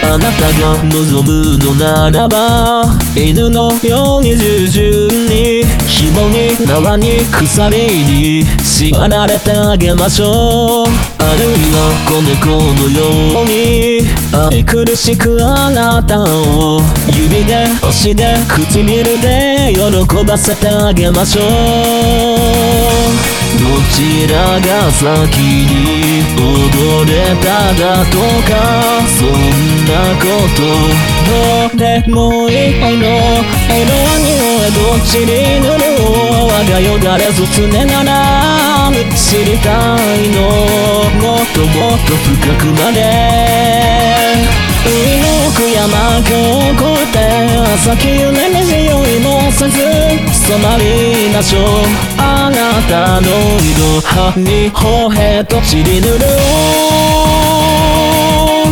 あなたが望むのならば、犬のように従順に紐に縄に鎖に縛られてあげましょう。あるいは子猫のように愛くるしくあなたを指で足で唇で喜ばせてあげましょう。どちらが先に踊れただとか、そんなことどうでもいいの。色は匂いどっちに塗るを我がよだれずつねなら知りたいの。もっともっと深くまで海の奥山峡を越えて朝日夢に匂いもせず染まりましょう。あなたの色歯にほへと散りぬる